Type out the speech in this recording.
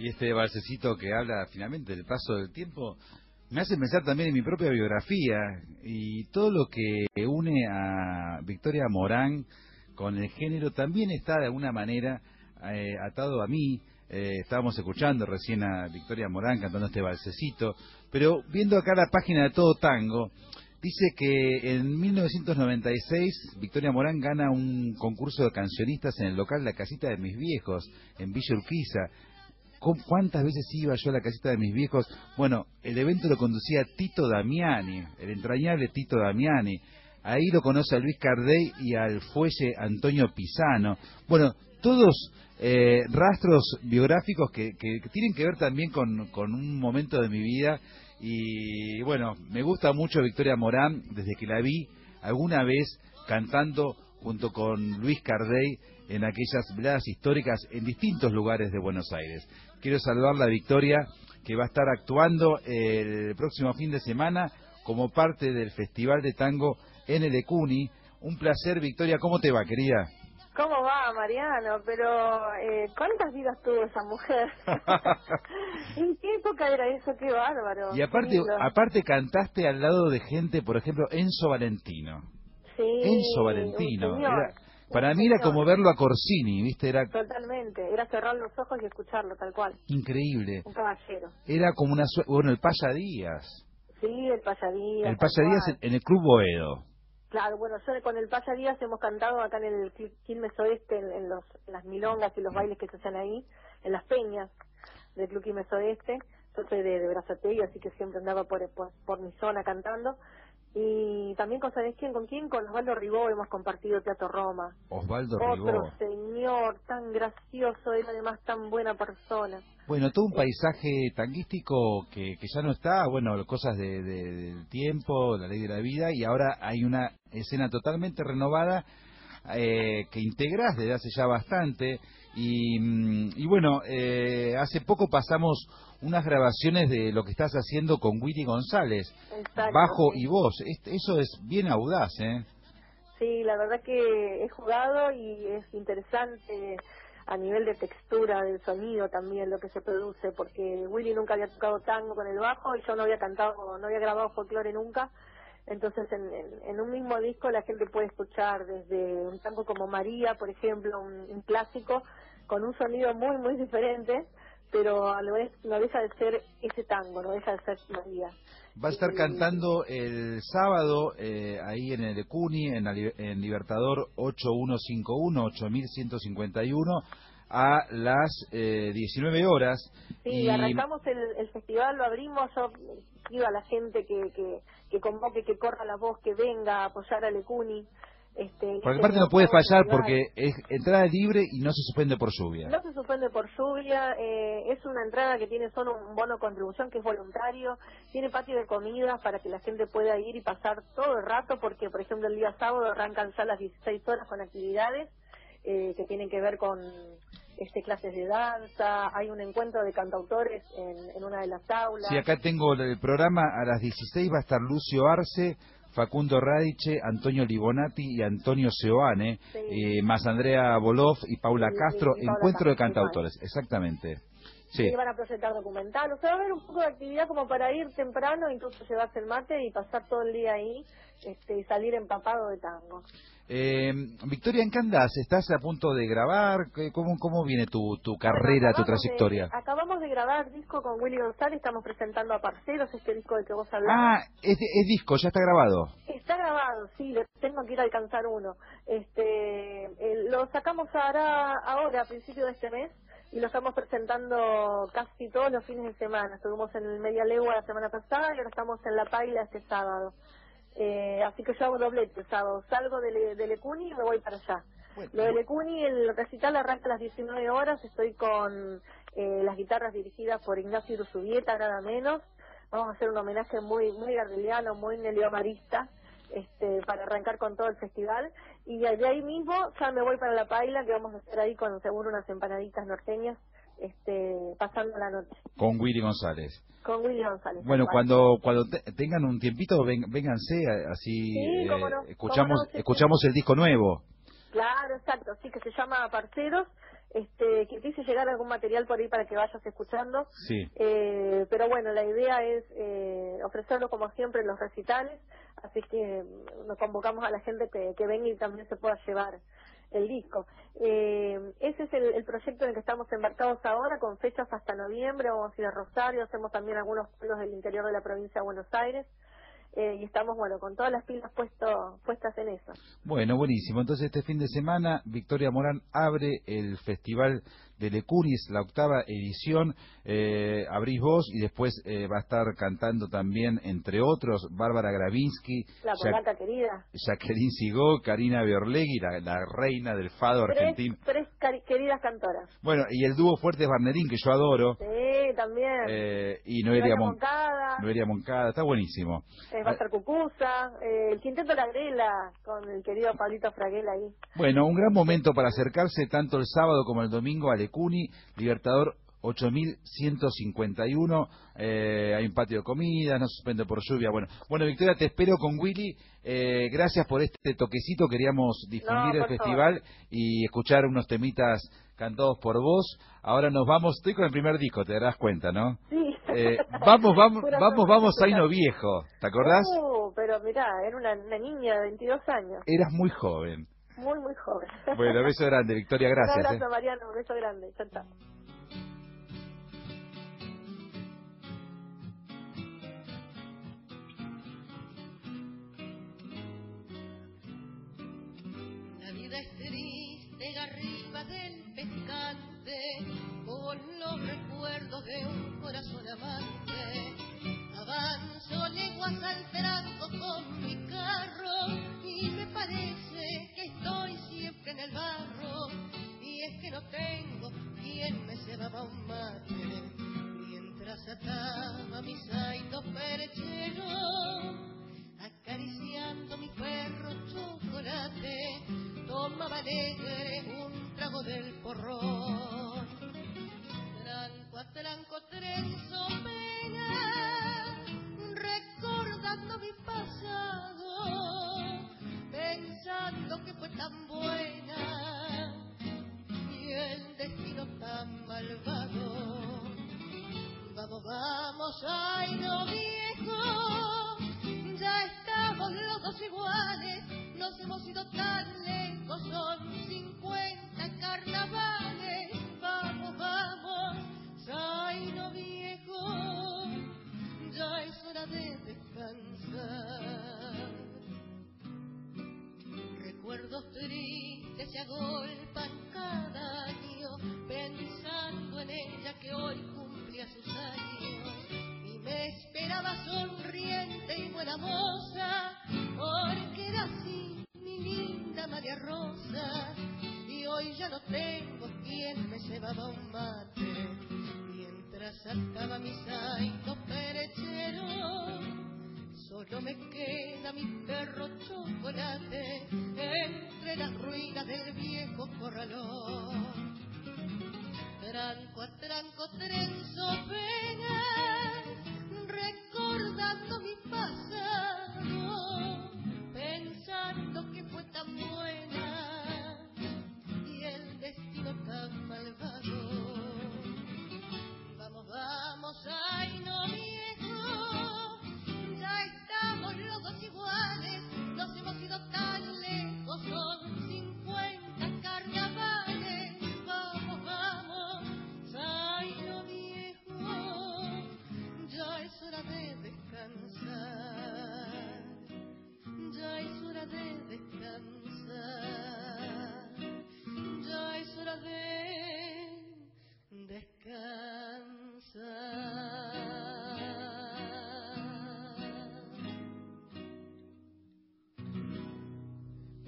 Y este balsecito que habla finalmente del paso del tiempo me hace pensar también en mi propia biografía y todo lo que une a Victoria Morán con el género también está de alguna manera atado a mí. Estábamos escuchando recién a Victoria Morán cantando este balsecito, pero viendo acá la página de Todo Tango, dice que en 1996 Victoria Morán gana un concurso de cancionistas en el local La Casita de Mis Viejos, en Villa Urquiza. ¿Cuántas veces iba yo a la casita de mis viejos? Bueno, el evento lo conducía Tito Damiani, el entrañable Tito Damiani. Ahí lo conoce a Luis Cardey y al fuelle Antonio Pisano. Bueno, todos rastros biográficos que tienen que ver también con un momento de mi vida. Y bueno, me gusta mucho Victoria Morán desde que la vi alguna vez cantando junto con Luis Cardey en aquellas veladas históricas en distintos lugares de Buenos Aires. Quiero saludar a Victoria, que va a estar actuando el próximo fin de semana como parte del Festival de Tango en el Ecuni. Un placer, Victoria. ¿Cómo te va, querida? ¿Cómo va, Mariano? Pero, ¿cuántas vidas tuvo esa mujer? ¿En qué época era eso? ¡Qué bárbaro! Y aparte cantaste al lado de gente, por ejemplo, Enzo Valentino. Sí, Enzo Valentino. un señor. Para mí era como verlo a Corsini, ¿viste? Era Totalmente, era cerrar los ojos y escucharlo, tal cual. Increíble. Un caballero. Era como una bueno, el Paya Díaz. Sí, el Paya Díaz. El Paya Díaz en el Club Boedo. Claro, bueno, yo con el Paya Díaz hemos cantado acá en el Quilmes Oeste, en las milongas y los bailes que se hacen ahí, en las peñas del Club Quilmes Oeste. Yo soy de Berazategui, así que siempre andaba por mi zona cantando. Y también ¿sabés quién? ¿Con quién? Con Osvaldo Ribó hemos compartido Teatro Roma. Osvaldo Ribó. Otro señor tan gracioso, él además tan buena persona. Bueno, todo un paisaje tanguístico que ya no está, bueno, cosas del tiempo, la ley de la vida, y ahora hay una escena totalmente renovada que integrás desde hace ya bastante. Y bueno, hace poco pasamos unas grabaciones de lo que estás haciendo con Willy González. Exacto, bajo sí. Y voz. Eso es bien audaz, ¿eh? Sí, la verdad que he jugado y es interesante a nivel de textura del sonido también lo que se produce, porque Willy nunca había tocado tango con el bajo y yo no había grabado folclore nunca. Entonces en un mismo disco la gente puede escuchar desde un tango como María, por ejemplo, un clásico, con un sonido muy, muy diferente, pero a la vez no deja de ser ese tango, no deja de ser María. Va a estar cantando el sábado ahí en el Ecuni, en Libertador 8151, 8151, a las 19 horas. Sí, y arrancamos el festival, lo abrimos, yo pido a la gente que convoque, que corra la voz, que venga a apoyar al Ecuni. Porque aparte no puede fallar porque es entrada libre y no se suspende por lluvia. No se suspende por lluvia, es una entrada que tiene solo un bono contribución que es voluntario, tiene patio de comidas para que la gente pueda ir y pasar todo el rato, porque por ejemplo el día sábado arrancan ya a las 16 horas con actividades que tienen que ver con clases de danza, hay un encuentro de cantautores en una de las aulas. Sí, acá tengo el programa, a las 16 va a estar Lucio Arce, Facundo Radiche, Antonio Libonati y Antonio Seoane, sí. Más Andrea Bolov y Paula Castro, y encuentro de cantautores, exactamente. Sí. Y van a proyectar documental, o sea, va a haber un poco de actividad como para ir temprano, incluso llevarse el mate y pasar todo el día ahí y salir empapado de tango. Victoria, ¿en qué andás? ¿Estás a punto de grabar? ¿Cómo viene tu carrera, tu trayectoria? Acabamos de grabar disco con Willy González, estamos presentando a Parceros, este disco del que vos hablabas. Ah, es disco, ya está grabado. Está grabado, sí, tengo que ir a alcanzar uno. Lo sacamos ahora, a principio de este mes, y lo estamos presentando casi todos los fines de semana. Estuvimos en el Media Legua la semana pasada y ahora estamos en La Paila este sábado. Así que yo hago doblete el sábado, salgo del Ecuni y me voy para allá. Bueno, lo del Ecuni, el recital arranca a las 19 horas, estoy con las guitarras dirigidas por Ignacio Iruzubieta, nada menos. Vamos a hacer un homenaje muy muy gardeliano, muy neliomarista, para arrancar con todo el festival. Y de ahí mismo ya me voy para La Paila, que vamos a hacer ahí con seguro unas empanaditas norteñas, pasando la noche. Con Willy González. Con Willy González. Bueno, cuando tengan un tiempito, vénganse, así sí, cómo no, escuchamos el disco nuevo. Claro, exacto, sí, que se llama Parceros, que te hice llegar algún material por ahí para que vayas escuchando. Sí. Pero bueno, la idea es ofrecerlo como siempre en los recitales, así que nos convocamos a la gente que venga y también se pueda llevar el disco. Ese es el proyecto en el que estamos embarcados ahora, con fechas hasta noviembre. Vamos a ir a Rosario, hacemos también algunos pueblos del interior de la provincia de Buenos Aires. Y estamos, bueno, con todas las pilas puestas en eso. Bueno, buenísimo. Entonces, este fin de semana, Victoria Morán abre el Festival de Lecunis, la 8ª edición. Abrís vos y después va a estar cantando también, entre otros, Bárbara Gravinsky, La polaca querida. Jacqueline Sigó, Karina Biorlegui, la reina del fado argentino. Tres queridas cantoras. Bueno, y el dúo Fuertes Barnerín, que yo adoro. Sí, también. Y Noelia Moncada. Moncada, está buenísimo. Va a estar Cucuza, el Quinteto La Grela, con el querido Pablito Fraguel ahí. Bueno, un gran momento para acercarse tanto el sábado como el domingo a Lecuni, Libertador 8151, hay un patio de comida, no se suspende por lluvia. Bueno, Victoria, te espero con Willy. Gracias por este toquecito, queríamos difundir el festival y escuchar unos temitas cantados por vos. Ahora nos vamos, estoy con el primer disco, te darás cuenta, ¿no? Sí. Vamos, Zaino Viejo, ¿te acordás? Pero mirá, era una niña de 22 años. Eras muy joven. Muy joven. Bueno, beso grande, Victoria, gracias. Un abrazo, Mariano, un beso grande. Chao, chao. La vida es triste, arriba del pescante, con los recuerdos de un corazón amante. Avanzo leguas alterando con mi carro y me parece que estoy siempre en el barro. Y es que no tengo quien me cebaba un mate mientras ataba mi saito perchero, acariciando mi perro chocolate, tomaba alegre un trago del porrón. Tranco a tranco trenzo pena, recordando mi pasado, pensando que fue tan buena y el destino tan malvado. Vamos, ay no viejo, ya estamos los dos iguales, nos hemos ido tan lejos, son 50 carnavales. Vamos, ay no viejo, ya es hora de descansar. Recuerdos tristes se agolpan cada año, pensando en ella que hoy cumplía sus años, y me esperaba sonriente y buena moza, porque era así mi linda María Rosa, y hoy ya no tengo quien me cebaba un mate mientras sacaba mi saito perechero. Solo me queda mi perro chocolate entre las ruinas del viejo corralón. Tranco a tranco trenzo penas, recordando mi pasado,